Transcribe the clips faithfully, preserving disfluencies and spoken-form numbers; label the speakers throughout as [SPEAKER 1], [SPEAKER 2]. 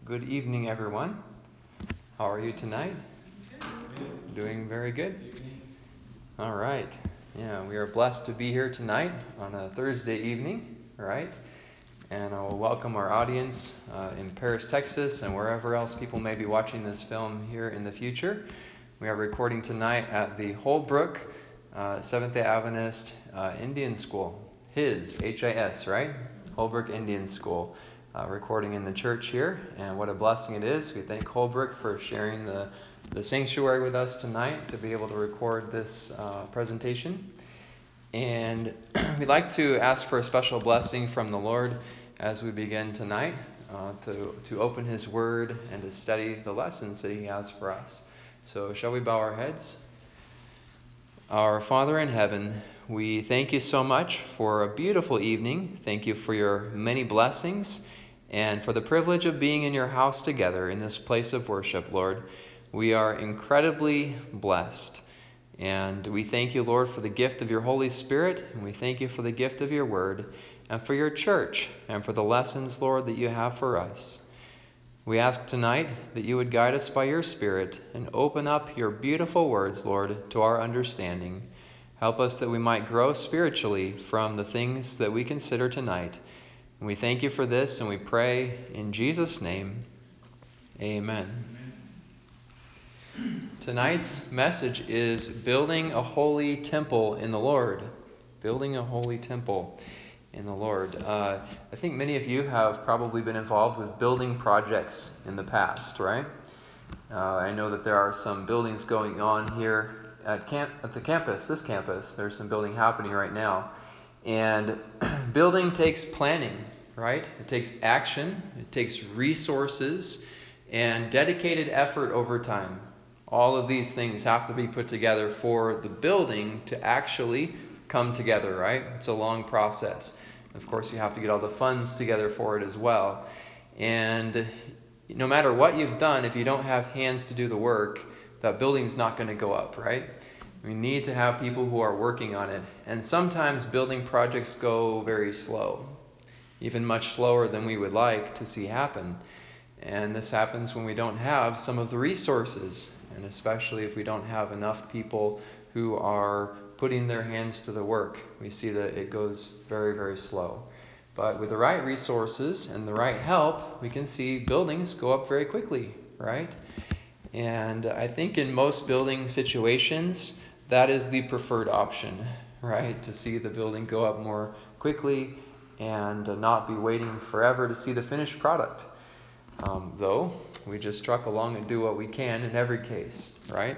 [SPEAKER 1] Good evening, everyone. How are you tonight? Doing very good? All right. Yeah, we are blessed to be here tonight on a Thursday evening, right? And I will welcome our audience uh, in Paris, Texas, and wherever else people may be watching this film here in the future. We are recording tonight at the Holbrook uh, Seventh-day Adventist uh, Indian School. His, H I S, right? Holbrook Indian School. Uh, recording in the church here, and what a blessing it is. We thank Holbrook for sharing the, the sanctuary with us tonight to be able to record this uh, presentation. And we'd like to ask for a special blessing from the Lord as we begin tonight uh, to, to open His Word and to study the lessons that He has for us. So shall we bow our heads? Our Father in heaven, we thank you so much for a beautiful evening. Thank you for your many blessings and for the privilege of being in your house together in this place of worship, Lord. We are incredibly blessed. And we thank you, Lord, for the gift of your Holy Spirit, and we thank you for the gift of your word, and for your church, and for the lessons, Lord, that you have for us. We ask tonight that you would guide us by your Spirit and open up your beautiful words, Lord, to our understanding. Help us that we might grow spiritually from the things that we consider tonight. And we thank you for this, and we pray in Jesus' name, amen. Amen. Tonight's message is building a holy temple in the Lord. Building a holy temple in the Lord. Uh, I think many of you have probably been involved with building projects in the past, right? Uh, I know that there are some buildings going on here at camp at the campus, this campus. There's some building happening right now. And building takes planning, right? It takes action, it takes resources, and dedicated effort over time. All of these things have to be put together for the building to actually come together, right? It's a long process. Of course, you have to get all the funds together for it as well. And no matter what you've done, if you don't have hands to do the work, that building's not going to go up, right? We need to have people who are working on it. And sometimes building projects go very slow, even much slower than we would like to see happen. And this happens when we don't have some of the resources, and especially if we don't have enough people who are putting their hands to the work. We see that it goes very, very slow. But with the right resources and the right help, we can see buildings go up very quickly, right? And I think in most building situations, that is the preferred option, right? To see the building go up more quickly and not be waiting forever to see the finished product. Um, though, we just truck along and do what we can in every case, right?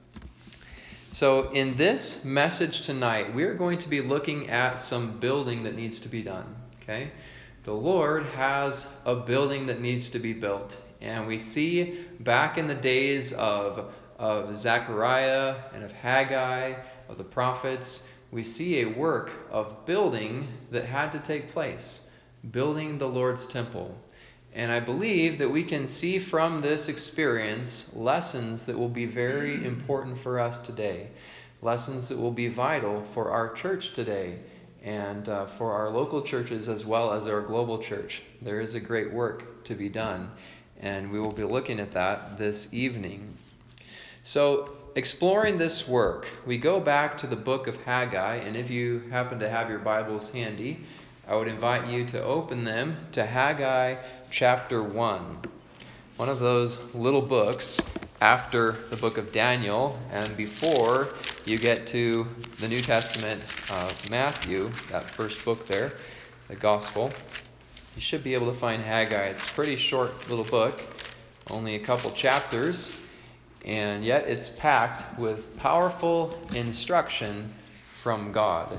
[SPEAKER 1] So in this message tonight, we're going to be looking at some building that needs to be done, okay? The Lord has a building that needs to be built. And we see back in the days of, of Zechariah and of Haggai, of the prophets, we see a work of building that had to take place, building the Lord's temple. And I believe that we can see from this experience lessons that will be very important for us today, lessons that will be vital for our church today and uh, for our local churches as well as our global church. There is a great work to be done, and we will be looking at that this evening. So, exploring this work, we go back to the book of Haggai, and if you happen to have your Bibles handy, I would invite you to open them to Haggai chapter one. One of those little books after the book of Daniel and before you get to the New Testament of Matthew, that first book there, the Gospel. You should be able to find Haggai. It's a pretty short little book, only a couple chapters, and yet it's packed with powerful instruction from God.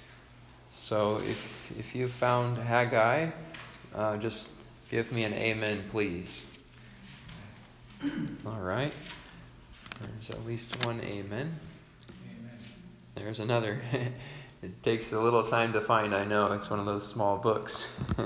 [SPEAKER 1] So if if you found Haggai, uh, just give me an amen, please. All right. There's at least one amen. Amen. There's another. It takes a little time to find, I know. It's one of those small books.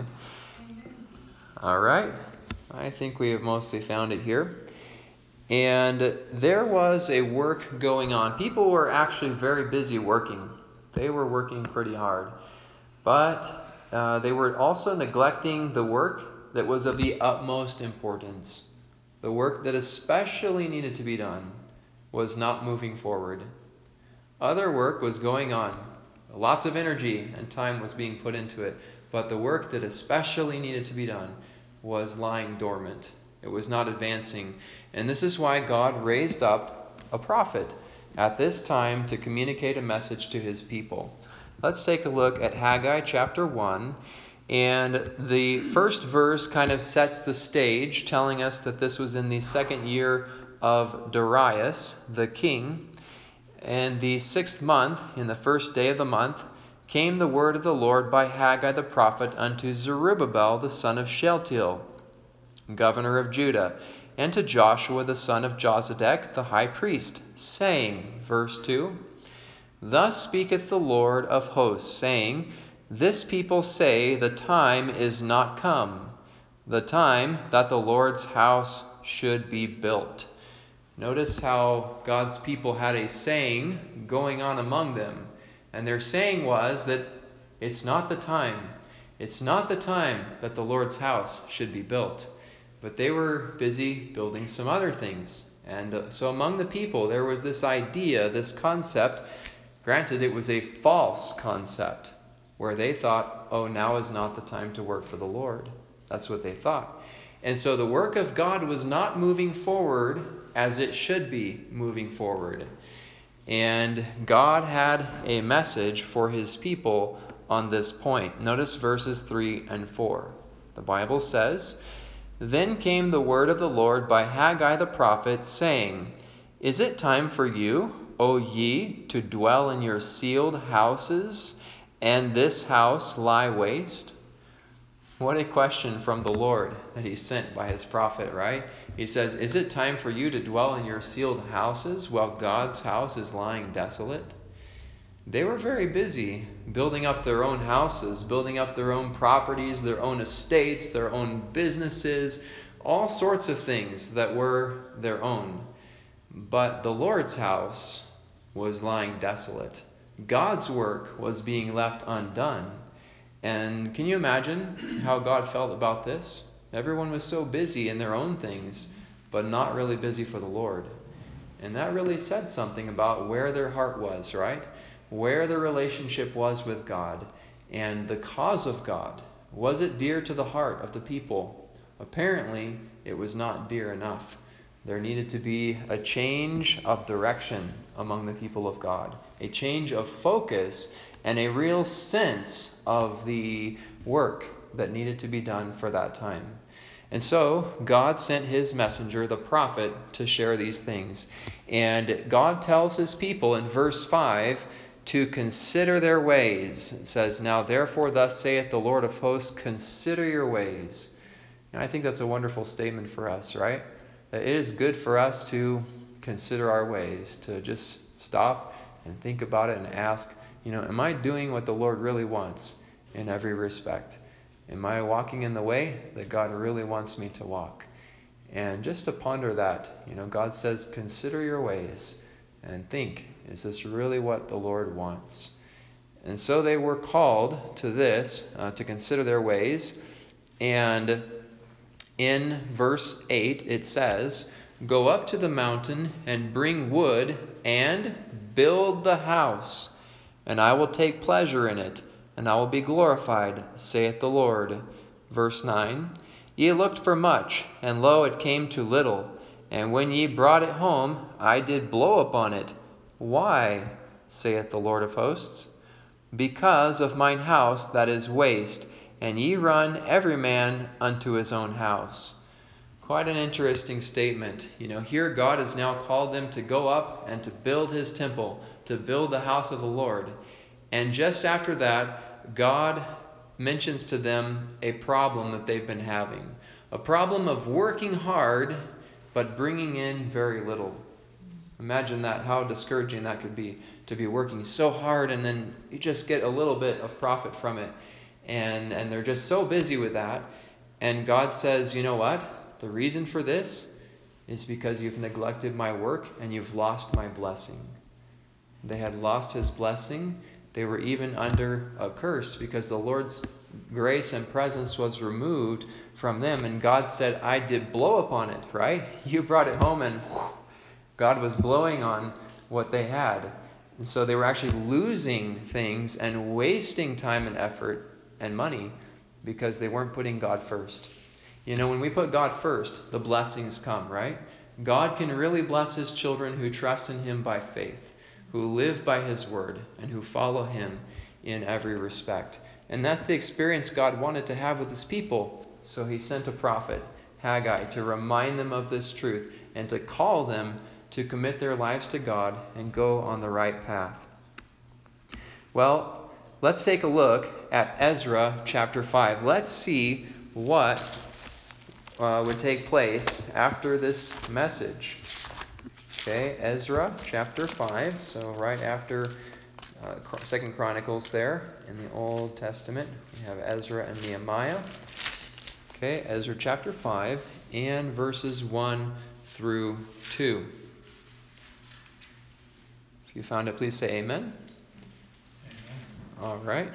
[SPEAKER 1] All right. I think we have mostly found it here. And there was a work going on. People were actually very busy working. They were working pretty hard. But uh, they were also neglecting the work that was of the utmost importance, the work that especially needed to be done, was not moving forward. Other work was going on. Lots of energy and time was being put into it, but the work that especially needed to be done was lying dormant. It was not advancing. And this is why God raised up a prophet at this time to communicate a message to his people. Let's take a look at Haggai chapter one. And the first verse kind of sets the stage, telling us that this was in the second year of Darius, the king. And the sixth month, in the first day of the month, came the word of the Lord by Haggai the prophet unto Zerubbabel the son of Shealtiel, governor of Judah, and to Joshua the son of Josedek the high priest, saying, verse two, Thus speaketh the Lord of hosts, saying, This people say, the time is not come, the time that the Lord's house should be built. Notice how God's people had a saying going on among them. And their saying was that it's not the time. It's not the time that the Lord's house should be built. But they were busy building some other things. And uh, so among the people, there was this idea, this concept. Granted, it was a false concept, where they thought, oh, now is not the time to work for the Lord. That's what they thought. And so the work of God was not moving forward as it should be moving forward. And God had a message for his people on this point. Notice verses three and four. The Bible says, Then came the word of the Lord by Haggai the prophet, saying, Is it time for you, O ye, to dwell in your sealed houses, and this house lie waste? What a question from the Lord that he sent by his prophet, right? He says, Is it time for you to dwell in your sealed houses while God's house is lying desolate? They were very busy building up their own houses, building up their own properties, their own estates, their own businesses, all sorts of things that were their own. But the Lord's house was lying desolate. God's work was being left undone. And can you imagine how God felt about this? Everyone was so busy in their own things, but not really busy for the Lord. And that really said something about where their heart was, right? Where their relationship was with God and the cause of God. Was it dear to the heart of the people? Apparently, it was not dear enough. There needed to be a change of direction among the people of God, a change of focus, and a real sense of the work that needed to be done for that time. And so God sent his messenger, the prophet, to share these things. And God tells his people in verse five to consider their ways. It says, Now therefore thus saith the Lord of hosts, consider your ways. And I think that's a wonderful statement for us, right? That it is good for us to consider our ways, to just stop and think about it and ask, you know, am I doing what the Lord really wants in every respect? Am I walking in the way that God really wants me to walk? And just to ponder that, you know, God says, consider your ways and think, is this really what the Lord wants? And so they were called to this, uh, to consider their ways. And in verse eight, it says, Go up to the mountain and bring wood and build the house, and I will take pleasure in it, and I will be glorified, saith the Lord. Verse nine, Ye looked for much, and lo, it came to little. And when ye brought it home, I did blow upon it. Why, saith the Lord of hosts? Because of mine house that is waste, and ye run every man unto his own house. Quite an interesting statement. You know, here God has now called them to go up and to build his temple, to build the house of the Lord. And just after that, God mentions to them a problem that they've been having. A problem of working hard, but bringing in very little. Imagine that, how discouraging that could be, to be working so hard and then you just get a little bit of profit from it. And, and they're just so busy with that. And God says, you know what? The reason for this is because you've neglected my work and you've lost my blessing. They had lost his blessing. They were even under a curse because the Lord's grace and presence was removed from them, and God said, I did blow upon it, right? You brought it home, and whew, God was blowing on what they had. And so they were actually losing things and wasting time and effort and money because they weren't putting God first. You know, when we put God first, the blessings come, right? God can really bless his children who trust in him by faith, who live by his word, and who follow him in every respect. And that's the experience God wanted to have with his people. So he sent a prophet, Haggai, to remind them of this truth and to call them to commit their lives to God and go on the right path. Well, let's take a look at Ezra chapter five. Let's see what uh, would take place after this message. Okay, Ezra chapter five, so right after uh, Second Chronicles there in the Old Testament. We have Ezra and Nehemiah. Okay, Ezra chapter five and verses one through two. If you found it, please say amen. Amen. All right.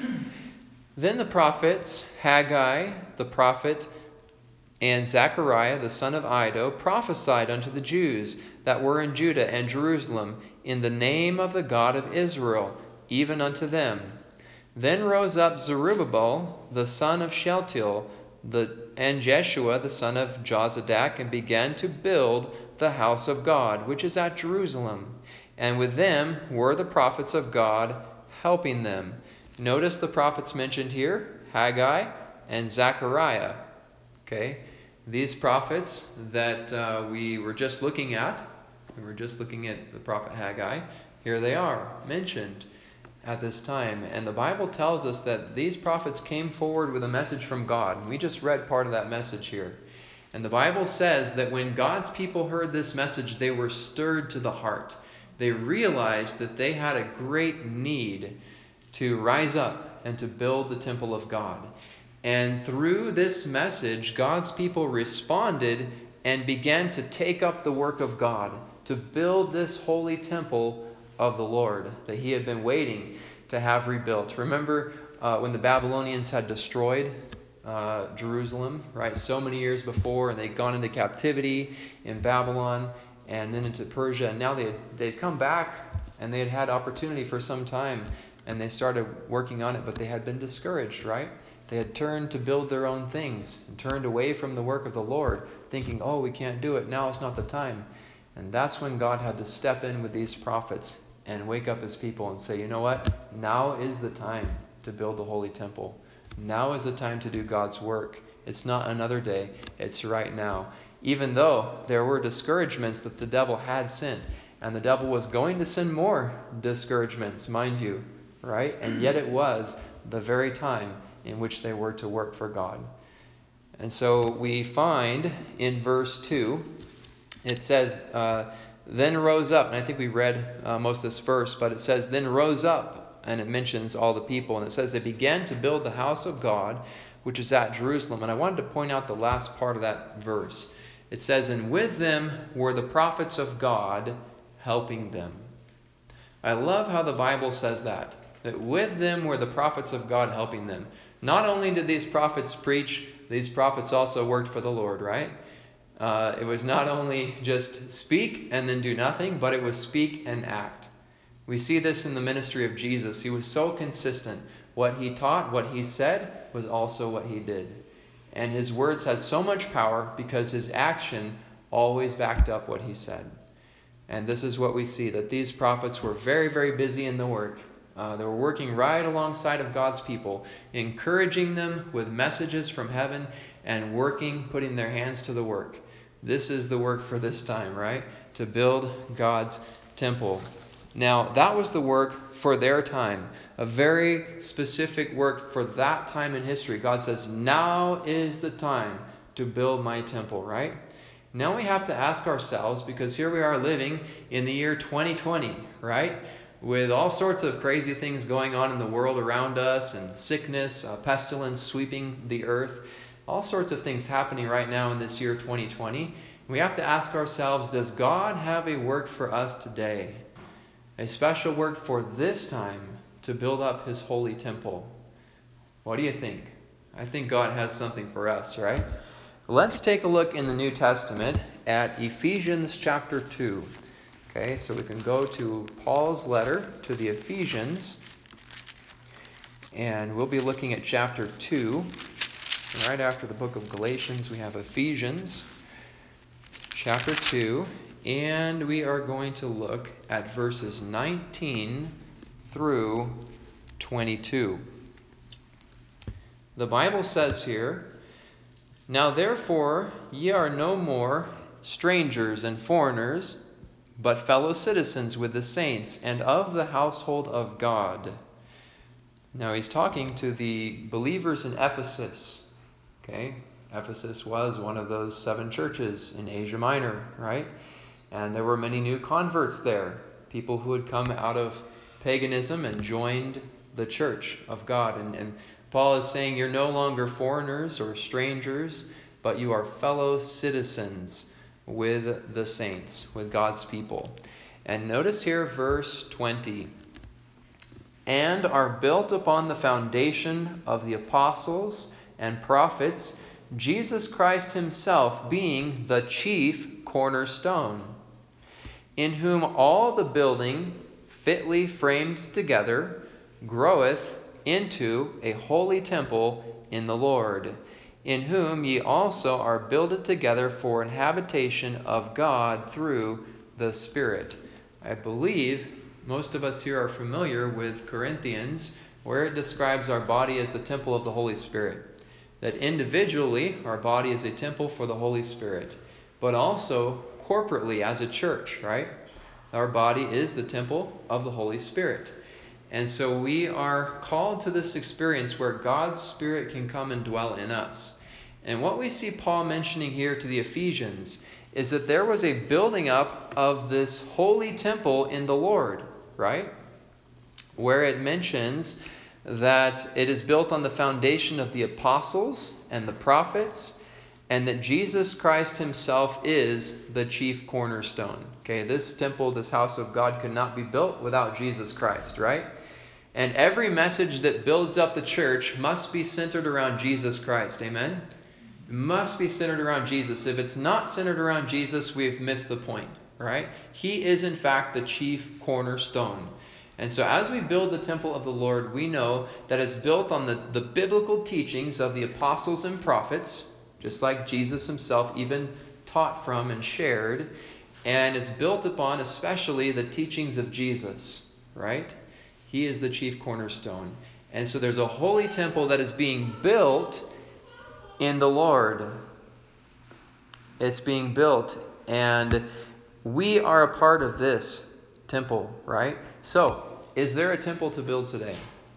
[SPEAKER 1] Then the prophets, Haggai the prophet, and Zechariah the son of Iddo, prophesied unto the Jews that were in Judah and Jerusalem in the name of the God of Israel, even unto them. Then rose up Zerubbabel the son of Shealtiel, the, and Jeshua the son of Jozadak, and began to build the house of God, which is at Jerusalem. And with them were the prophets of God helping them. Notice the prophets mentioned here, Haggai and Zechariah. Okay, these prophets that uh, we were just looking at, we were just looking at the prophet Haggai, here they are mentioned at this time. And the Bible tells us that these prophets came forward with a message from God. And we just read part of that message here. And the Bible says that when God's people heard this message, they were stirred to the heart. They realized that they had a great need to rise up and to build the temple of God. And through this message, God's people responded and began to take up the work of God, to build this holy temple of the Lord that he had been waiting to have rebuilt. Remember uh, when the Babylonians had destroyed uh, Jerusalem, right, so many years before, and they'd gone into captivity in Babylon, and then into Persia, and now they had, they'd come back, and they had had opportunity for some time, and they started working on it, but they had been discouraged, right? They had turned to build their own things, and turned away from the work of the Lord, thinking, oh, we can't do it, now it's not the time. And that's when God had to step in with these prophets and wake up his people and say, you know what? Now is the time to build the holy temple. Now is the time to do God's work. It's not another day, it's right now. Even though there were discouragements that the devil had sent, and the devil was going to send more discouragements, mind you, right? And yet it was the very time in which they were to work for God. And so we find in verse two, it says, uh, then rose up, and I think we read uh, most of this verse, but it says, then rose up, and it mentions all the people, and it says they began to build the house of God, which is at Jerusalem. And I wanted to point out the last part of that verse. It says, and with them were the prophets of God helping them. I love how the Bible says that, that with them were the prophets of God helping them. Not only did these prophets preach, these prophets also worked for the Lord, right? Uh, it was not only just speak and then do nothing, but it was speak and act. We see this in the ministry of Jesus. He was so consistent. What he taught, what he said, was also what he did. And his words had so much power because his action always backed up what he said. And this is what we see, that these prophets were very, very busy in the work. Uh, they were working right alongside of God's people, encouraging them with messages from heaven and working, putting their hands to the work. This is the work for this time, right? To build God's temple. Now, that was the work for their time, a very specific work for that time in history. God says, now is the time to build my temple, right? Now we have to ask ourselves, because here we are living in the year twenty twenty, right? With all sorts of crazy things going on in the world around us, and sickness, uh, pestilence sweeping the earth, all sorts of things happening right now in this year twenty twenty. We have to ask ourselves, does God have a work for us today? A special work for this time to build up his holy temple? What do you think? I think God has something for us, right? Let's take a look in the New Testament at Ephesians chapter two. Okay, so we can go to Paul's letter to the Ephesians, and we'll be looking at chapter two. Right after the book of Galatians, we have Ephesians chapter two, and we are going to look at verses nineteen through twenty-two. The Bible says here, "Now therefore ye are no more strangers and foreigners, but fellow citizens with the saints and of the household of God." Now he's talking to the believers in Ephesus. Okay, Ephesus was one of those seven churches in Asia Minor, right? And there were many new converts there, people who had come out of paganism and joined the church of God. And, and Paul is saying you're no longer foreigners or strangers, but you are fellow citizens with the saints, with God's people. And notice here verse twenty. "And are built upon the foundation of the apostles and prophets, Jesus Christ himself being the chief cornerstone, in whom all the building fitly framed together groweth into a holy temple in the Lord, in whom ye also are builded together for an habitation of God through the Spirit." I believe most of us here are familiar with Corinthians, where it describes our body as the temple of the Holy Spirit. That individually, our body is a temple for the Holy Spirit, but also corporately as a church, right? Our body is the temple of the Holy Spirit. And so we are called to this experience where God's Spirit can come and dwell in us. And what we see Paul mentioning here to the Ephesians is that there was a building up of this holy temple in the Lord, right? Where it mentions that it is built on the foundation of the apostles and the prophets, and that Jesus Christ himself is the chief cornerstone. Okay, this temple, this house of God could not be built without Jesus Christ, right? And every message that builds up the church must be centered around Jesus Christ, amen? It must be centered around Jesus. If it's not centered around Jesus, we've missed the point, right? He is in fact the chief cornerstone. And so as we build the temple of the Lord, we know that it's built on the, the biblical teachings of the apostles and prophets, just like Jesus himself even taught from and shared. And it's built upon especially the teachings of Jesus, right? He is the chief cornerstone. And so there's a holy temple that is being built in the Lord. It's being built, and we are a part of this temple, right? So, is there a temple to build today?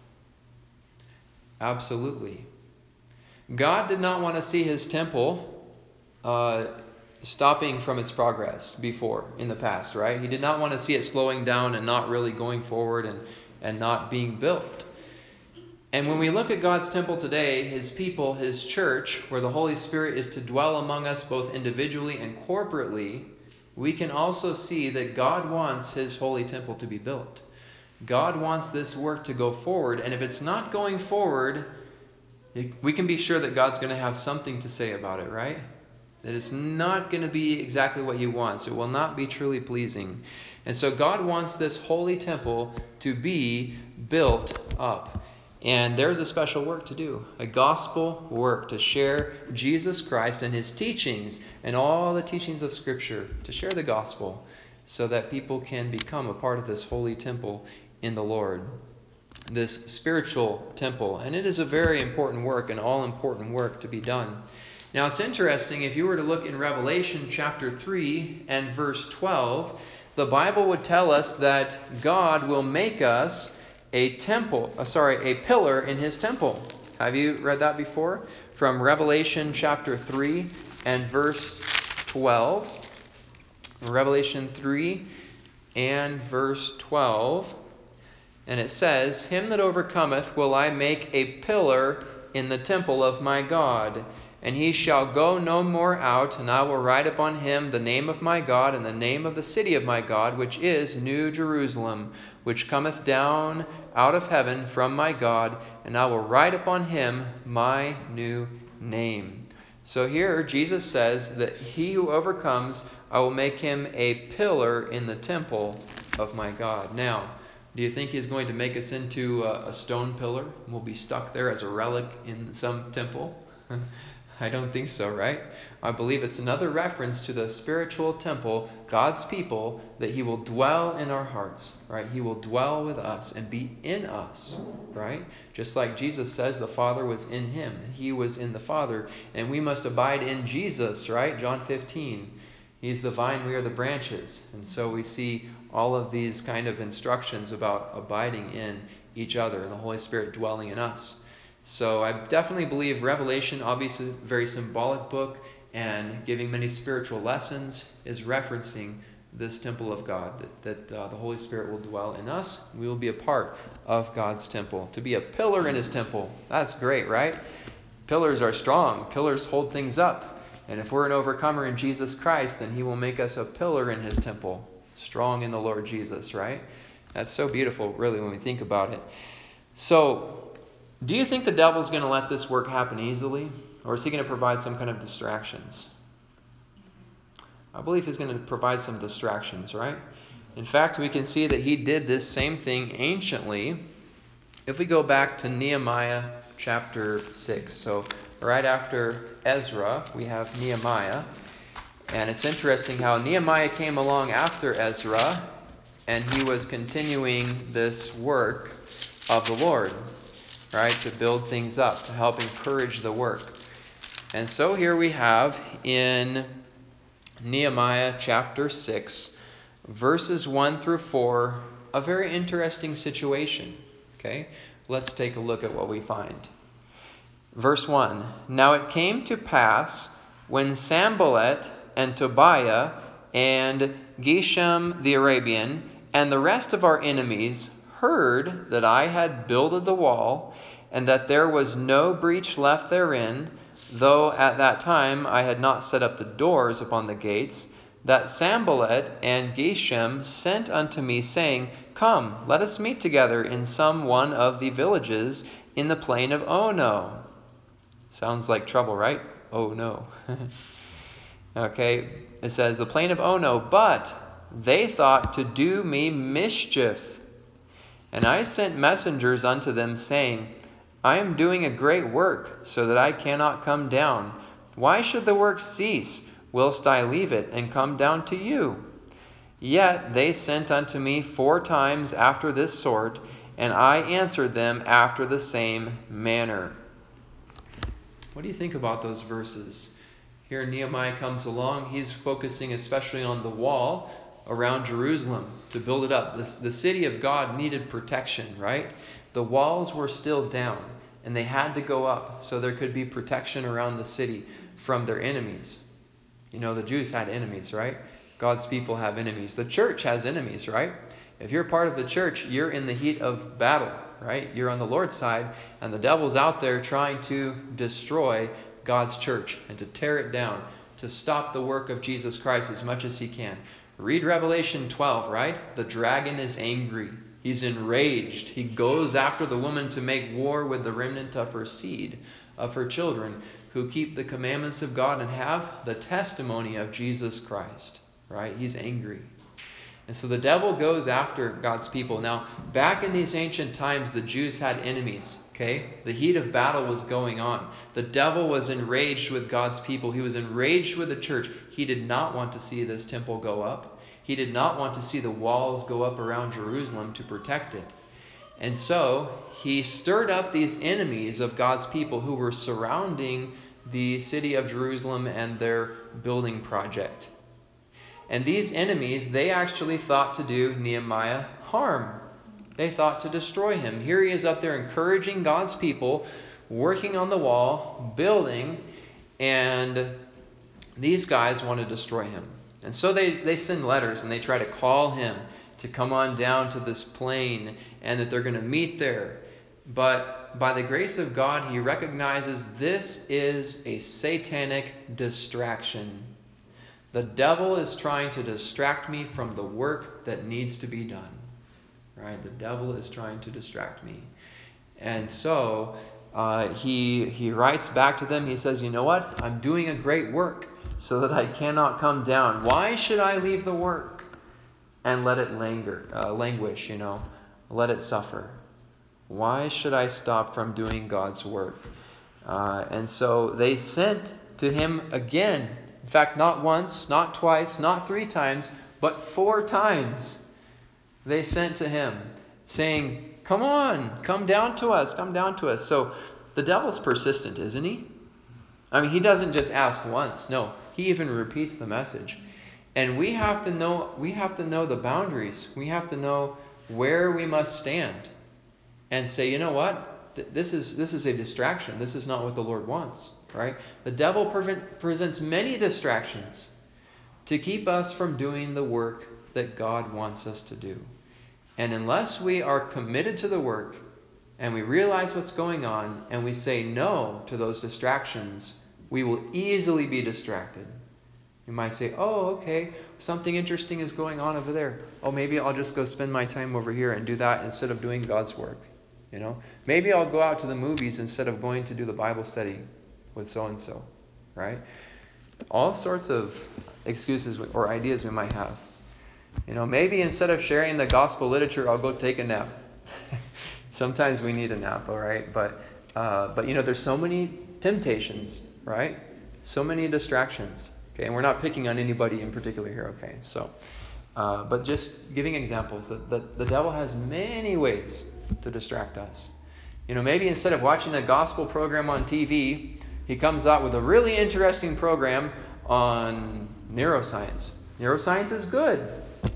[SPEAKER 1] Absolutely. God did not want to see his temple uh, stopping from its progress before, in the past, right? He did not want to see it slowing down and not really going forward and, and not being built. And when we look at God's temple today, his people, his church, where the Holy Spirit is to dwell among us both individually and corporately, we can also see that God wants his holy temple to be built. God wants this work to go forward, and if it's not going forward, we can be sure that God's going to have something to say about it, right? That it's not going to be exactly what he wants. It will not be truly pleasing. And so God wants this holy temple to be built up. And there's a special work to do, a gospel work to share Jesus Christ and his teachings and all the teachings of Scripture, to share the gospel so that people can become a part of this holy temple in the Lord, this spiritual temple. And it is a very important work, an all-important work to be done. Now it's interesting, if you were to look in Revelation chapter three and verse twelve, the Bible would tell us that God will make us a temple, uh, sorry, a pillar in his temple. Have you read that before? From Revelation chapter three and verse twelve. Revelation three and verse twelve. And it says, "Him that overcometh will I make a pillar in the temple of my God, And he shall go no more out, and I will write upon him the name of my God, and the name of the city of my God, which is New Jerusalem, which cometh down out of heaven from my God, and I will write upon him my new name. So here Jesus says that he who overcomes, I will make him a pillar in the temple of my God. Now, do you think he's going to make us into a, a stone pillar? We'll be stuck there as a relic in some temple? I don't think so, right? I believe it's another reference to the spiritual temple, God's people, that he will dwell in our hearts, right? He will dwell with us and be in us, right? Just like Jesus says the Father was in him. He was in the Father, and we must abide in Jesus, right? John fifteen. He's the vine, we are the branches. And so we see all of these kind of instructions about abiding in each other and the Holy Spirit dwelling in us. So I definitely believe Revelation, obviously a very symbolic book, and giving many spiritual lessons, is referencing this temple of God, that, that uh, the Holy Spirit will dwell in us. We will be a part of God's temple. To be a pillar in his temple, that's great, right? Pillars are strong. Pillars hold things up. And if we're an overcomer in Jesus Christ, then he will make us a pillar in his temple, strong in the Lord Jesus, right? That's so beautiful, really, when we think about it. So, do you think the devil's going to let this work happen easily? Or is he going to provide some kind of distractions? I believe he's going to provide some distractions, right? In fact, we can see that he did this same thing anciently. If we go back to Nehemiah chapter six. So right after Ezra, we have Nehemiah. And it's interesting how Nehemiah came along after Ezra, and he was continuing this work of the Lord, right, to build things up, to help encourage the work. And so here we have in Nehemiah chapter six, verses one through four, a very interesting situation. Okay, let's take a look at what we find. Verse one, Now it came to pass, when Sanballat and Tobiah and Geshem the Arabian and the rest of our enemies heard that I had builded the wall, and that there was no breach left therein, though at that time I had not set up the doors upon the gates, that Sanballat and Geshem sent unto me, saying, Come, let us meet together in some one of the villages in the plain of Ono. Sounds like trouble, right? Oh no. Okay, it says, the plain of Ono, but they thought to do me mischief. And I sent messengers unto them, saying, I am doing a great work, so that I cannot come down. Why should the work cease, whilst I leave it, and come down to you? Yet they sent unto me four times after this sort, and I answered them after the same manner. What do you think about those verses? Here Nehemiah comes along. He's focusing especially on the wall around Jerusalem to build it up. The, the city of God needed protection, right? The walls were still down, and they had to go up so there could be protection around the city from their enemies. You know, the Jews had enemies, right? God's people have enemies. The church has enemies, right? If you're part of the church, you're in the heat of battle, right? You're on the Lord's side, and the devil's out there trying to destroy God's church and to tear it down, to stop the work of Jesus Christ as much as he can. Read Revelation twelve, right? The dragon is angry. He's enraged. He goes after the woman to make war with the remnant of her seed, of her children, who keep the commandments of God and have the testimony of Jesus Christ, right? He's angry. And so the devil goes after God's people. Now, back in these ancient times, the Jews had enemies, okay? The heat of battle was going on. The devil was enraged with God's people. He was enraged with the church. He did not want to see this temple go up. He did not want to see the walls go up around Jerusalem to protect it. And so he stirred up these enemies of God's people who were surrounding the city of Jerusalem and their building project. And these enemies, they actually thought to do Nehemiah harm. They thought to destroy him. Here he is up there encouraging God's people, working on the wall, building, and these guys want to destroy him. And so they, they send letters and they try to call him to come on down to this plain and that they're going to meet there. But But by the grace of God, he recognizes this is a satanic distraction. The devil is trying to distract me from the work that needs to be done. Right? The devil is trying to distract me. And so uh, he, he writes back to them. He says, you know what? I'm doing a great work so that I cannot come down. Why should I leave the work and let it linger, uh, languish, you know? Let it suffer. Why should I stop from doing God's work? Uh, and so they sent to him again. In fact, not once, not twice, not three times, but four times they sent to him saying, come on, come down to us, come down to us. So the devil's persistent, isn't he? I mean, he doesn't just ask once. No, he even repeats the message. And we have to know, we have to know the boundaries. We have to know where we must stand and say, you know what? This is, this is a distraction. This is not what the Lord wants, right? The devil pre- presents many distractions to keep us from doing the work that God wants us to do. And unless we are committed to the work and we realize what's going on and we say no to those distractions, we will easily be distracted. You might say, oh, okay, something interesting is going on over there. Oh, maybe I'll just go spend my time over here and do that instead of doing God's work. You know, maybe I'll go out to the movies instead of going to do the Bible study with so-and-so, right? All sorts of excuses or ideas we might have. You know, maybe instead of sharing the gospel literature, I'll go take a nap. Sometimes we need a nap, all right? But, uh, but you know, there's so many temptations, right? So many distractions. Okay, and we're not picking on anybody in particular here, okay? So, uh, but just giving examples that the, the devil has many ways to distract us. You know, maybe instead of watching a gospel program on T V, he comes out with a really interesting program on neuroscience. Neuroscience is good,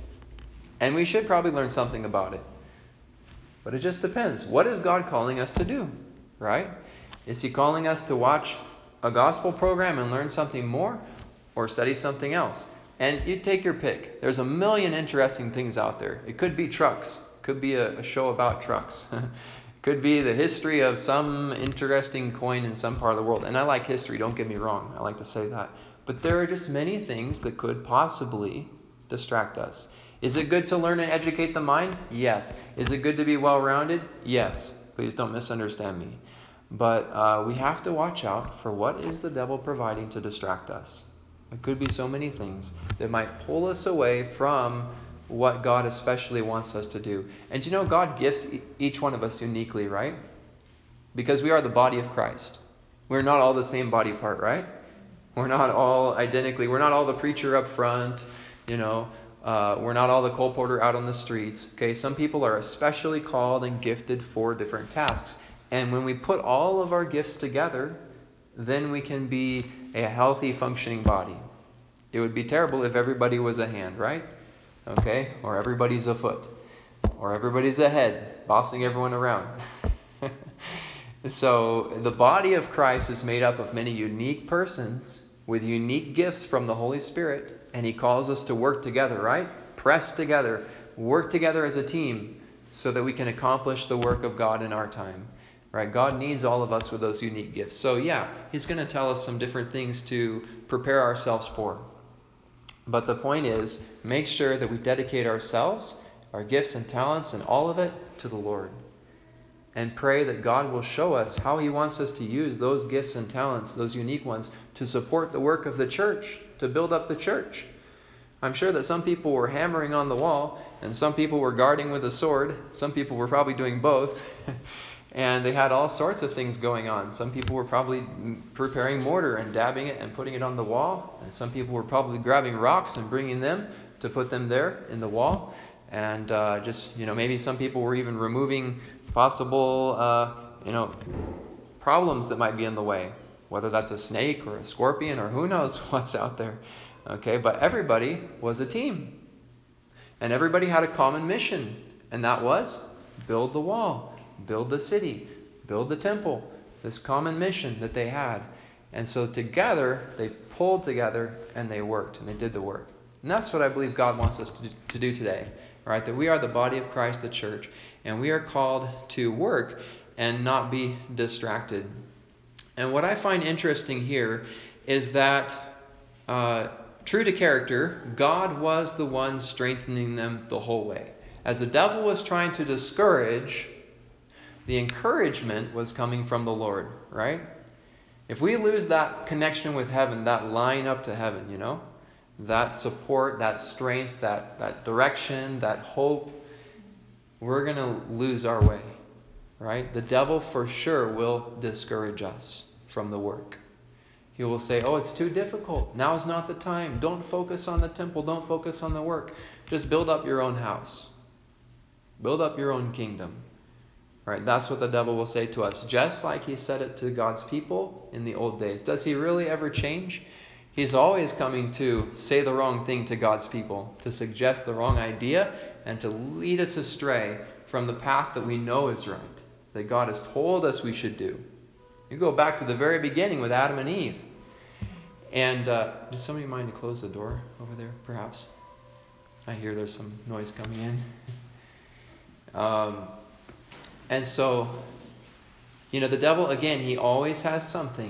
[SPEAKER 1] and we should probably learn something about it. But it just depends. What is God calling us to do, right? Is he calling us to watch a gospel program and learn something more, or study something else? And you take your pick. There's a million interesting things out there. It could be trucks. Could be a, a show about trucks. Could be the history of some interesting coin in some part of the world. And I like history, don't get me wrong. I like to say that. But there are just many things that could possibly distract us. Is it good to learn and educate the mind? Yes. Is it good to be well-rounded? Yes. Please don't misunderstand me. But uh, we have to watch out for what is the devil providing to distract us. It could be so many things that might pull us away from what God especially wants us to do. And you know, God gifts each one of us uniquely, right? Because we are the body of Christ. We're not all the same body part, right? We're not all identically. We're not all the preacher up front, you know. Uh, we're not all the colporteur out on the streets. Okay, some people are especially called and gifted for different tasks. And when we put all of our gifts together, then we can be a healthy, functioning body. It would be terrible if everybody was a hand, right? Okay? Or everybody's a foot. Or everybody's a head, bossing everyone around. So the body of Christ is made up of many unique persons with unique gifts from the Holy Spirit. And he calls us to work together, right? Press together. Work together as a team so that we can accomplish the work of God in our time. Right? God needs all of us with those unique gifts. So yeah, he's going to tell us some different things to prepare ourselves for. But the point is, make sure that we dedicate ourselves, our gifts and talents, and all of it to the Lord. And pray that God will show us how he wants us to use those gifts and talents, those unique ones, to support the work of the church, to build up the church. I'm sure that some people were hammering on the wall, and some people were guarding with a sword. Some people were probably doing both. And they had all sorts of things going on. Some people were probably preparing mortar and dabbing it and putting it on the wall. And some people were probably grabbing rocks and bringing them to put them there in the wall. And uh, just, you know, maybe some people were even removing possible, uh, you know, problems that might be in the way. Whether that's a snake or a scorpion or who knows what's out there. Okay, but everybody was a team. And everybody had a common mission. And that was build the wall. Build the city, build the temple, this common mission that they had. And so together, they pulled together and they worked and they did the work. And that's what I believe God wants us to do, to do today, right? That we are the body of Christ, the church, and we are called to work and not be distracted. And what I find interesting here is that, uh, true to character, God was the one strengthening them the whole way. As the devil was trying to discourage, the encouragement was coming from the Lord, right? If we lose that connection with heaven, that line up to heaven, you know, that support, that strength, that, that direction, that hope, we're going to lose our way, right? The devil for sure will discourage us from the work. He will say, oh, it's too difficult. Now's not the time. Don't focus on the temple. Don't focus on the work. Just build up your own house. Build up your own kingdom. Right? That's what the devil will say to us, just like he said it to God's people in the old days. Does he really ever change? He's always coming to say the wrong thing to God's people, to suggest the wrong idea, and to lead us astray from the path that we know is right, that God has told us we should do. You go back to the very beginning with Adam and Eve. And uh, does somebody mind to close the door over there, perhaps? I hear there's some noise coming in. Um... And so, you know, the devil, again, he always has something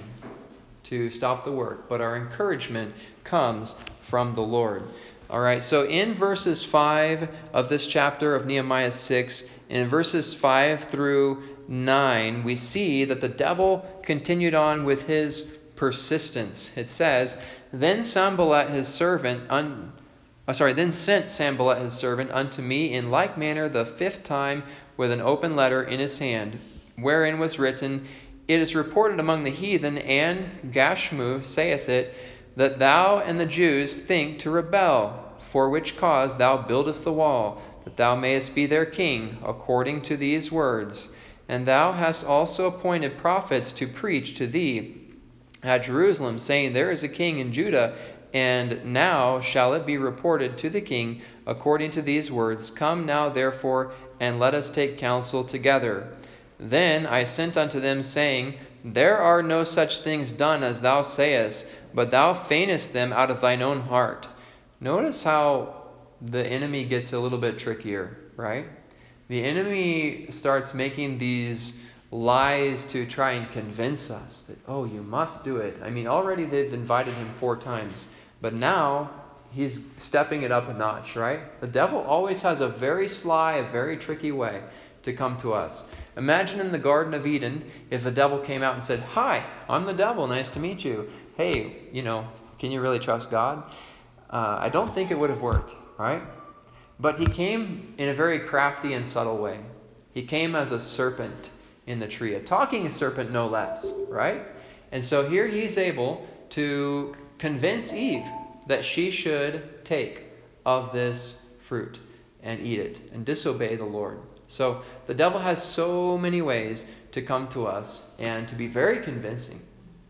[SPEAKER 1] to stop the work. But our encouragement comes from the Lord. All right, so in verses five of this chapter of Nehemiah six, in verses five through nine, we see that the devil continued on with his persistence. It says, Then Sanballat his servant... Un- oh, sorry, then sent Sanballat his servant unto me in like manner the fifth time, with an open letter in his hand, wherein was written, It is reported among the heathen, and Gashmu saith it, that thou and the Jews think to rebel, for which cause thou buildest the wall, that thou mayest be their king, according to these words. And thou hast also appointed prophets to preach to thee at Jerusalem, saying, There is a king in Judah, and now shall it be reported to the king, according to these words, Come now therefore, and let us take counsel together. Then I sent unto them, saying, There are no such things done as thou sayest, but thou feignest them out of thine own heart. Notice how the enemy gets a little bit trickier, right? The enemy starts making these lies to try and convince us that, oh, you must do it. I mean, already they've invited him four times, but now he's stepping it up a notch, right? The devil always has a very sly, a very tricky way to come to us. Imagine in the Garden of Eden if the devil came out and said, Hi, I'm the devil, nice to meet you. Hey, you know, can you really trust God? Uh, I don't think it would have worked, right? But he came in a very crafty and subtle way. He came as a serpent in the tree, a talking serpent no less, right? And so here he's able to convince Eve that she should take of this fruit and eat it and disobey the Lord. So the devil has so many ways to come to us and to be very convincing.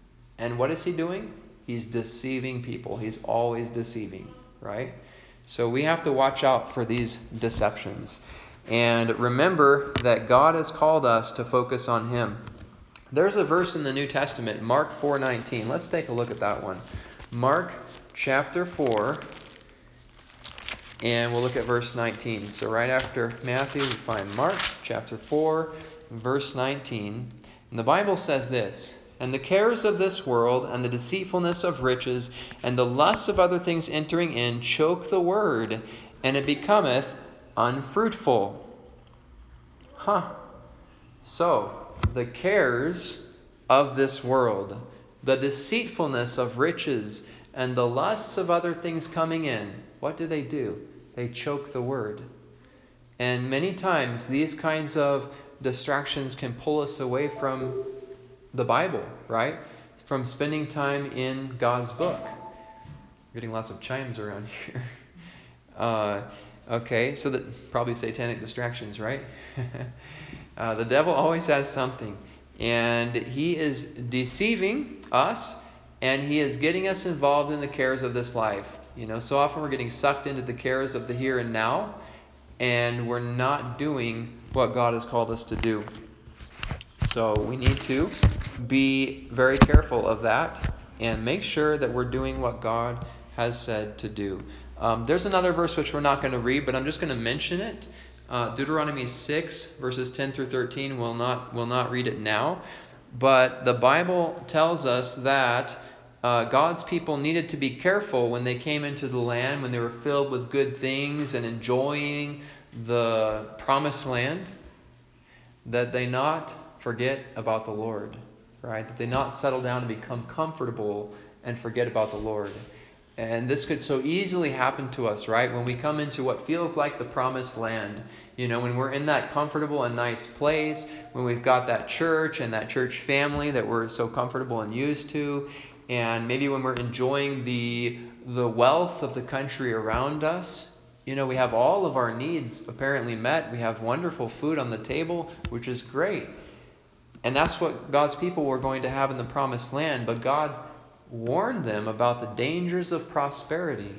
[SPEAKER 1] And what is he doing? He's deceiving people. He's always deceiving, right? So we have to watch out for these deceptions. And remember that God has called us to focus on him. There's a verse in the New Testament, Mark four nineteen. Let's take a look at that one. Mark chapter four, and we'll look at verse nineteen. So right after Matthew, we find Mark chapter four, verse nineteen. And the Bible says this, And the cares of this world, and the deceitfulness of riches, and the lusts of other things entering in, choke the word, and it becometh unfruitful. Huh. So, the cares of this world, the deceitfulness of riches, and the lusts of other things coming in, what do they do? They choke the word. And many times these kinds of distractions can pull us away from the Bible, right? From spending time in God's book. We're getting lots of chimes around here. Uh, okay, so that probably satanic distractions, right? uh, the devil always has something. And he is deceiving us, and he is getting us involved in the cares of this life. You know, so often we're getting sucked into the cares of the here and now, and we're not doing what God has called us to do. So we need to be very careful of that and make sure that we're doing what God has said to do. Um, there's another verse which we're not going to read, but I'm just going to mention it. Uh, Deuteronomy six, verses ten through thirteen, we'll not, we'll not read it now. But the Bible tells us that uh, God's people needed to be careful when they came into the land, when they were filled with good things and enjoying the promised land, that they not forget about the Lord, right? That they not settle down and become comfortable and forget about the Lord. And this could so easily happen to us, right? When we come into what feels like the promised land, you know, when we're in that comfortable and nice place, when we've got that church and that church family that we're so comfortable and used to, and maybe when we're enjoying the the wealth of the country around us, you know, we have all of our needs apparently met. We have wonderful food on the table, which is great. And that's what God's people were going to have in the promised land. But God warned them about the dangers of prosperity,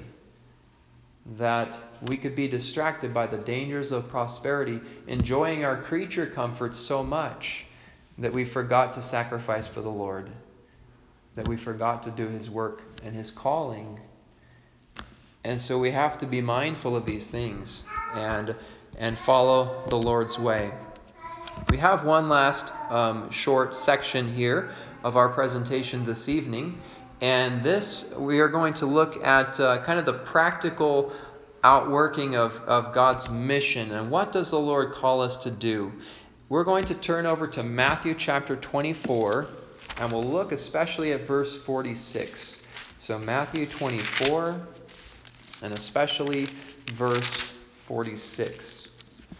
[SPEAKER 1] that we could be distracted by the dangers of prosperity, enjoying our creature comforts so much that we forgot to sacrifice for the Lord, that we forgot to do His work and His calling. And so we have to be mindful of these things and, and follow the Lord's way. We have one last um, short section here of our presentation this evening. And this, we are going to look at uh, kind of the practical outworking of, of God's mission. And what does the Lord call us to do? We're going to turn over to Matthew chapter twenty-four, and we'll look especially at verse forty-six. So Matthew twenty-four, and especially verse forty-six.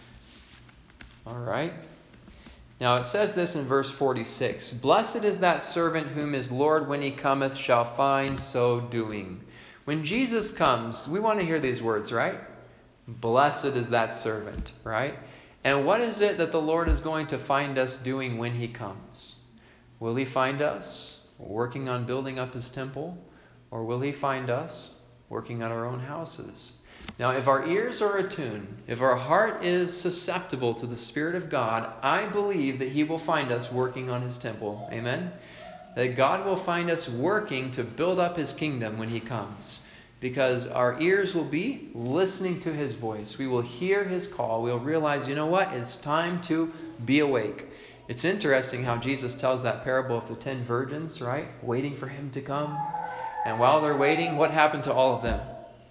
[SPEAKER 1] All right. Now it says this in verse forty-six. Blessed is that servant whom his Lord, when he cometh, shall find so doing. When Jesus comes, we want to hear these words, right? Blessed is that servant, right? And what is it that the Lord is going to find us doing when He comes? Will He find us working on building up His temple? Or will He find us working on our own houses? Now, if our ears are attuned, if our heart is susceptible to the Spirit of God, I believe that He will find us working on His temple. Amen? That God will find us working to build up His kingdom when He comes. Because our ears will be listening to His voice. We will hear His call. We'll realize, you know what? It's time to be awake. It's interesting how Jesus tells that parable of the ten virgins, right? Waiting for Him to come. And while they're waiting, what happened to all of them?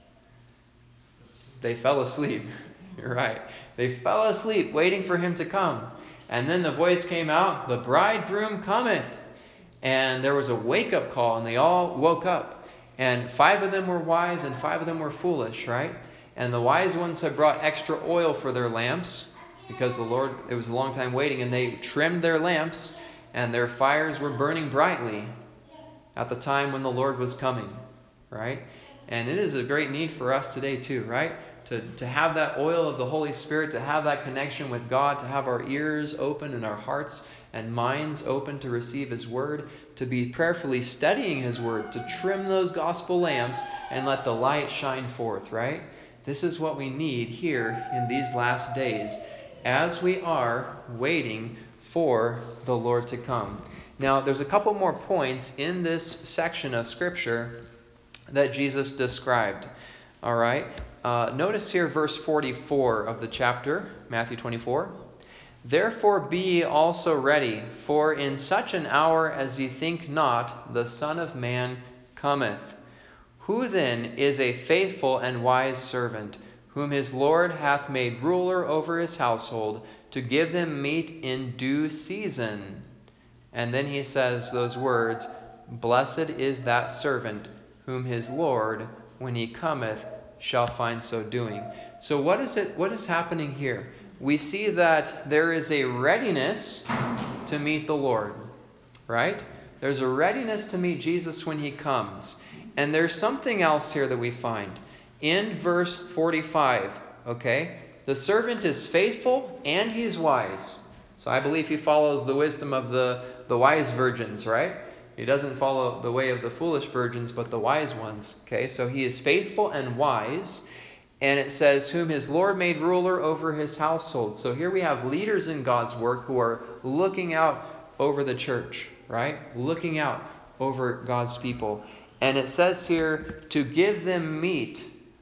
[SPEAKER 1] They fell asleep. You're right. They fell asleep waiting for Him to come. And then the voice came out, the bridegroom cometh. And there was a wake-up call, and they all woke up. And five of them were wise, and five of them were foolish, right? And the wise ones had brought extra oil for their lamps, because the Lord, it was a long time waiting, and they trimmed their lamps, and their fires were burning brightly at the time when the Lord was coming, right? And it is a great need for us today too, right? To, to have that oil of the Holy Spirit, to have that connection with God, to have our ears open and our hearts and minds open to receive His Word, to be prayerfully studying His Word, to trim those gospel lamps and let the light shine forth, right? This is what we need here in these last days as we are waiting for the Lord to come. Now, there's a couple more points in this section of Scripture that Jesus described. All right. Uh, notice here verse forty-four of the chapter, Matthew twenty-four. Therefore be ye also ready, for in such an hour as ye think not, the Son of Man cometh. Who then is a faithful and wise servant, whom his Lord hath made ruler over his household, to give them meat in due season? And then he says those words, Blessed is that servant, whom his Lord, when he cometh, shall find so doing. So what is it? What is happening here? We see that there is a readiness to meet the Lord, right? There's a readiness to meet Jesus when He comes. And there's something else here that we find. In verse forty-five, okay? The servant is faithful and he's wise. So I believe he follows the wisdom of the, the wise virgins, right? He doesn't follow the way of the foolish virgins, but the wise ones. Okay, so he is faithful and wise. And it says, whom his Lord made ruler over his household. So here we have leaders in God's work who are looking out over the church, right? Looking out over God's people. And it says here, to give them meat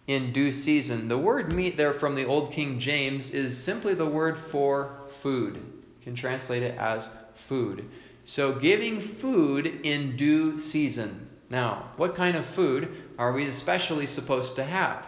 [SPEAKER 1] in due season. The word meat there from the Old King James is simply the word for food. You can translate it as food. So giving food in due season. Now, what kind of food are we especially supposed to have?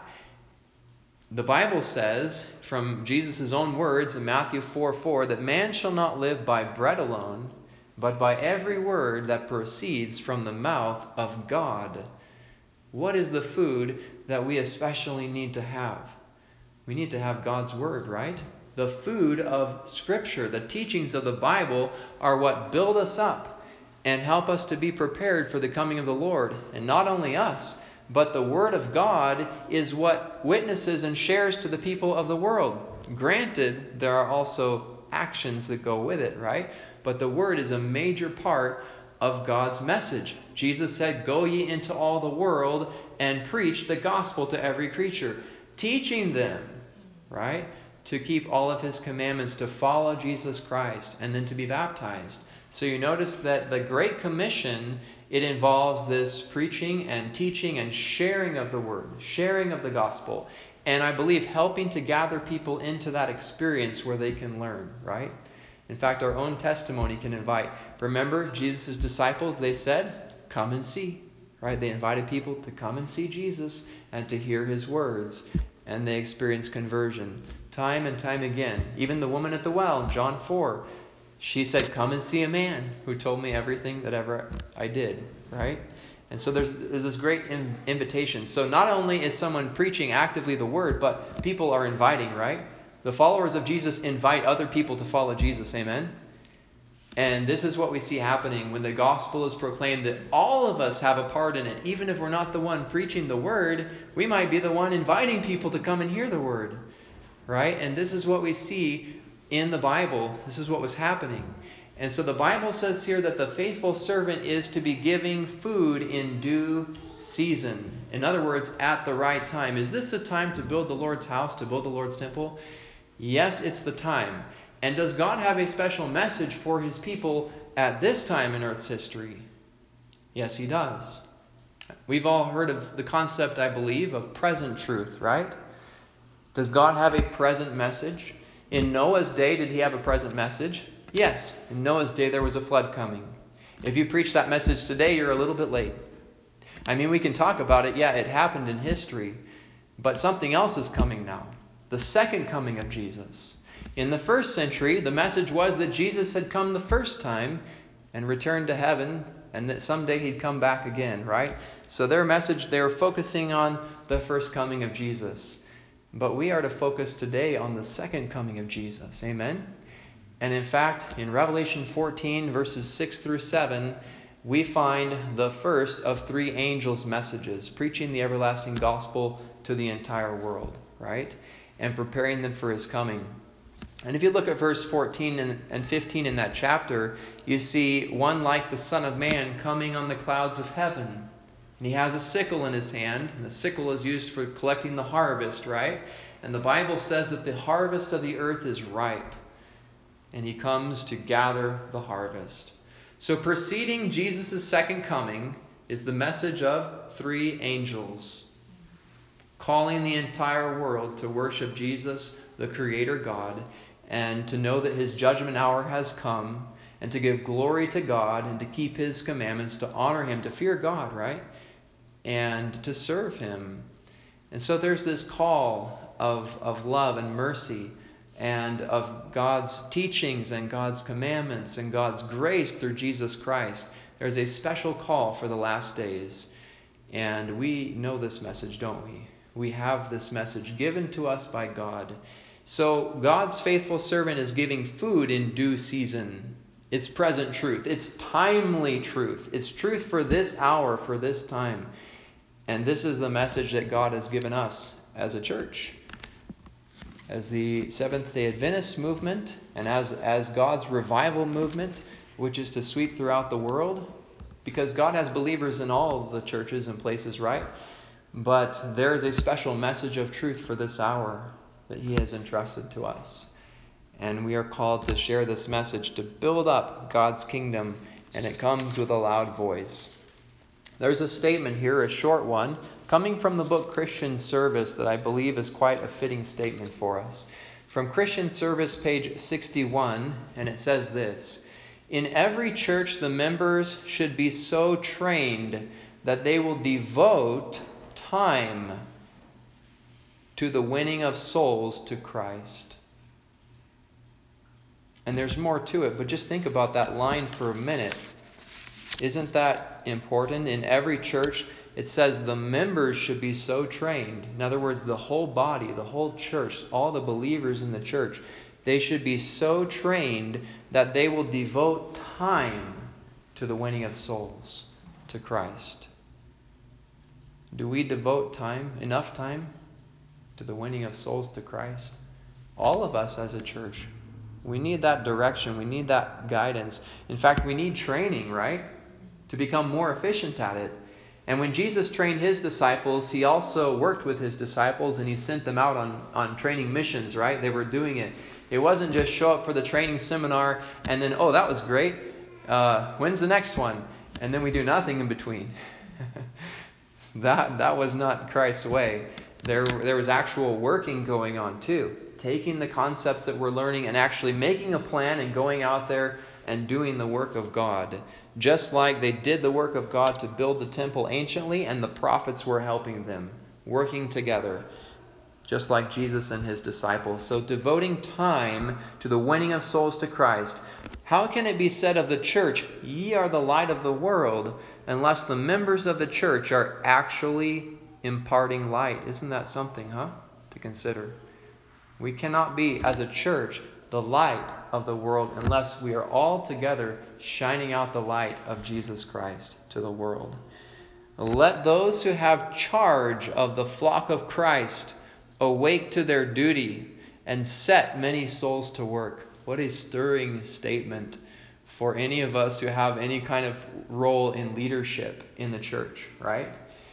[SPEAKER 1] The Bible says, from Jesus' own words in Matthew four four, that man shall not live by bread alone, but by every word that proceeds from the mouth of God. What is the food that we especially need to have? We need to have God's word, right? The food of Scripture, the teachings of the Bible are what build us up and help us to be prepared for the coming of the Lord. And not only us, but the Word of God is what witnesses and shares to the people of the world. Granted, there are also actions that go with it, right? But the Word is a major part of God's message. Jesus said, "Go ye into all the world and preach the gospel to every creature," teaching them, right, to keep all of His commandments, to follow Jesus Christ, and then to be baptized. So you notice that the Great Commission, it involves this preaching and teaching and sharing of the word, sharing of the gospel. And I believe helping to gather people into that experience where they can learn, right? In fact, our own testimony can invite. Remember, Jesus' disciples, they said, "Come and see," right? They invited people to come and see Jesus and to hear His words. And they experienced conversion time and time again. Even the woman at the well in John four, she said, "Come and see a man who told me everything that ever I did," right? And so there's, there's this great in, invitation. So not only is someone preaching actively the word, but people are inviting, right? The followers of Jesus invite other people to follow Jesus, amen? And this is what we see happening when the gospel is proclaimed, that all of us have a part in it. Even if we're not the one preaching the word, we might be the one inviting people to come and hear the word, right? And this is what we see in the Bible. This is what was happening. And so the Bible says here that the faithful servant is to be giving food in due season. In other words, at the right time. Is this a time to build the Lord's house, to build the Lord's temple? Yes, it's the time. And does God have a special message for His people at this time in Earth's history? Yes, He does. We've all heard of the concept, I believe, of present truth, right? Does God have a present message? In Noah's day, did He have a present message? Yes. In Noah's day, there was a flood coming. If you preach that message today, you're a little bit late. I mean, we can talk about it. Yeah, it happened in history. But something else is coming now. The second coming of Jesus. In the first century, the message was that Jesus had come the first time and returned to heaven, and that someday He'd come back again, right? So their message, they were focusing on the first coming of Jesus. But we are to focus today on the second coming of Jesus. Amen? And in fact, in Revelation fourteen, verses six through seven, we find the first of three angels' messages, preaching the everlasting gospel to the entire world, right? And preparing them for His coming. And if you look at verse fourteen and fifteen in that chapter, you see one like the Son of Man coming on the clouds of heaven. And He has a sickle in His hand, and the sickle is used for collecting the harvest, right? And the Bible says that the harvest of the earth is ripe, and He comes to gather the harvest. So preceding Jesus' second coming is the message of three angels, calling the entire world to worship Jesus, the Creator God, and to know that His judgment hour has come, and to give glory to God, and to keep His commandments, to honor Him, to fear God, right? And to serve Him. And so there's this call of, of love and mercy, and of God's teachings and God's commandments and God's grace through Jesus Christ. There's a special call for the last days. And we know this message, don't we? We have this message given to us by God. So God's faithful servant is giving food in due season. It's present truth. It's timely truth. It's truth for this hour, for this time. And this is the message that God has given us as a church. As the Seventh-day Adventist movement, and as, as God's revival movement, which is to sweep throughout the world, because God has believers in all the churches and places, right? But there is a special message of truth for this hour that He has entrusted to us. And we are called to share this message to build up God's kingdom, and it comes with a loud voice. There's a statement here, a short one, coming from the book Christian Service that I believe is quite a fitting statement for us. From Christian Service, page sixty-one, and it says this: "In every church, the members should be so trained that they will devote time to the winning of souls to Christ." And there's more to it, but just think about that line for a minute. Isn't that important? In every church, it says the members should be so trained. In other words, the whole body, the whole church, all the believers in the church, they should be so trained that they will devote time to the winning of souls to Christ. Do we devote time, enough time, to the winning of souls to Christ? All of us as a church. We need that direction. We need that guidance. In fact, we need training, right? To become more efficient at it. And when Jesus trained his disciples, he also worked with his disciples and he sent them out on, on training missions, right? They were doing it. It wasn't just show up for the training seminar and then, oh, that was great. Uh, when's the next one? And then we do nothing in between. that, that was not Christ's way. There, there was actual working going on too. Taking the concepts that we're learning and actually making a plan and going out there and doing the work of God. Just like they did the work of God to build the temple anciently, and the prophets were helping them, working together, just like Jesus and his disciples. So devoting time to the winning of souls to Christ. How can it be said of the church, "Ye are the light of the world," unless the members of the church are actually imparting light? Isn't that something, huh, to consider? We cannot be, as a church, the light of the world unless we are all together shining out the light of Jesus Christ to the world. Let those who have charge of the flock of Christ awake to their duty and set many souls to work. What a stirring statement for any of us who have any kind of role in leadership in the church, right?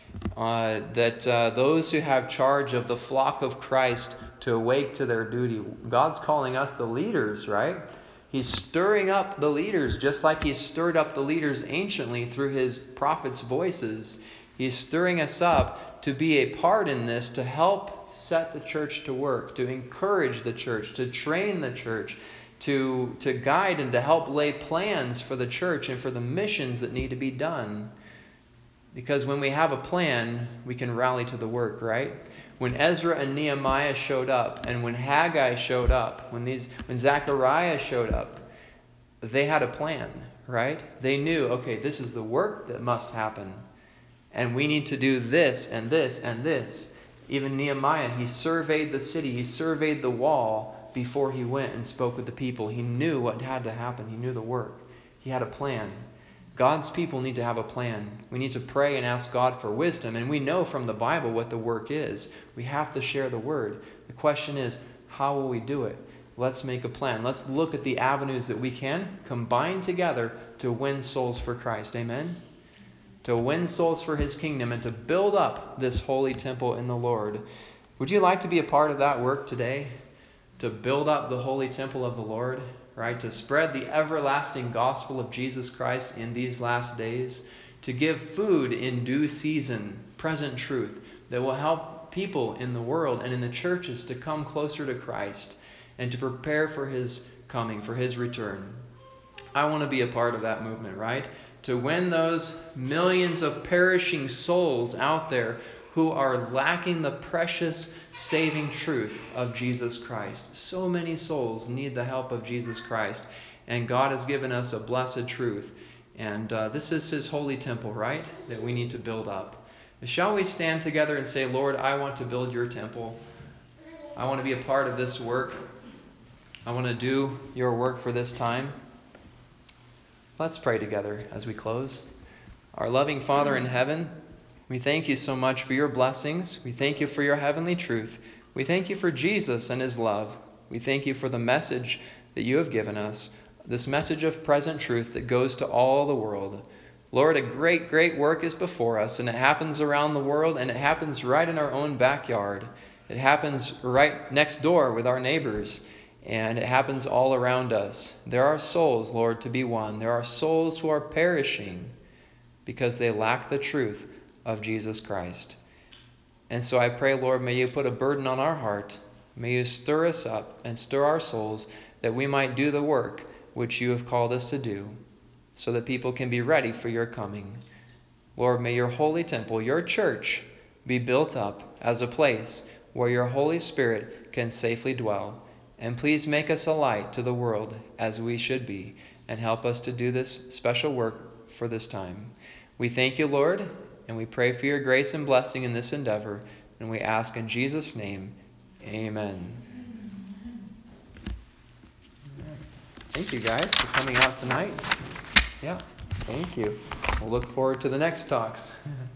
[SPEAKER 1] Uh, that uh, those who have charge of the flock of Christ to awake to their duty. God's calling us the leaders, right? He's stirring up the leaders just like he stirred up the leaders anciently through his prophets' voices. He's stirring us up to be a part in this, to help set the church to work, to encourage the church, to train the church, to, to guide and to help lay plans for the church and for the missions that need to be done. Because when we have a plan, we can rally to the work, right? When Ezra and Nehemiah showed up, and when Haggai showed up, when these, when Zechariah showed up, they had a plan, right? They knew, okay, this is the work that must happen. And we need to do this and this and this. Even Nehemiah, he surveyed the city, he surveyed the wall before he went and spoke with the people. He knew what had to happen. He knew the work. He had a plan. God's people need to have a plan. We need to pray and ask God for wisdom. And we know from the Bible what the work is. We have to share the word. The question is, how will we do it? Let's make a plan. Let's look at the avenues that we can combine together to win souls for Christ. Amen? To win souls for his kingdom and to build up this holy temple in the Lord. Would you like to be a part of that work today? To build up the holy temple of the Lord? Right, to spread the everlasting gospel of Jesus Christ in these last days, to give food in due season, present truth, that will help people in the world and in the churches to come closer to Christ and to prepare for his coming, for his return. I want to be a part of that movement, right? To win those millions of perishing souls out there who are lacking the precious saving truth of Jesus Christ. So many souls need the help of Jesus Christ, and God has given us a blessed truth. And uh, this is his holy temple, right, that we need to build up. Shall we stand together and say, Lord, I want to build your temple. I want to be a part of this work. I want to do your work for this time. Let's pray together as we close. Our loving Father in heaven, we thank you so much for your blessings. We thank you for your heavenly truth. We thank you for Jesus and his love. We thank you for the message that you have given us, this message of present truth that goes to all the world. Lord, a great, great work is before us, and it happens around the world, and it happens right in our own backyard. It happens right next door with our neighbors, and it happens all around us. There are souls, Lord, to be won. There are souls who are perishing. because they lack the truth of Jesus Christ. And so I pray, Lord, may you put a burden on our heart. May you stir us up and stir our souls that we might do the work which you have called us to do, so that people can be ready for your coming. Lord, may your holy temple, your church, be built up as a place where your Holy Spirit can safely dwell. And please make us a light to the world as we should be, and help us to do this special work for this time. We thank you, Lord, and we pray for your grace and blessing in this endeavor, and we ask in Jesus' name, amen. Thank you guys for coming out tonight. Yeah, thank you. We'll look forward to the next talks.